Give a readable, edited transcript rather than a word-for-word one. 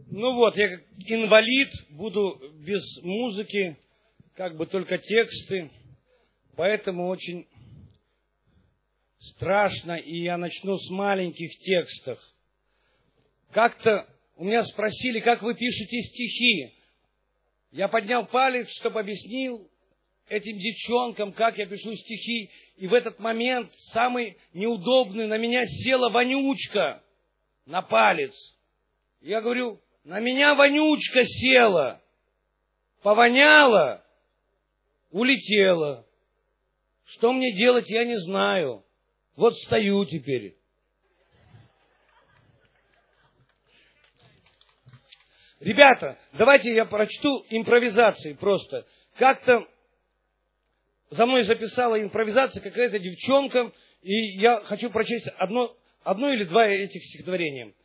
Ну вот, я как инвалид буду без музыки, как бы только тексты, поэтому очень страшно, и я начну с маленьких текстов. Как-то у меня спросили, как вы пишете стихи. Я поднял палец, чтобы объяснил этим девчонкам, как я пишу стихи. И в этот момент, самый неудобный, на меня села вонючка на палец. Я говорю, на меня вонючка села, повоняла, улетела. Что мне делать, я не знаю. Вот стою теперь. Ребята, давайте я прочту импровизации просто. Как-то за мной записала импровизация какая-то девчонка, и я хочу прочесть одно или два этих стихотворения.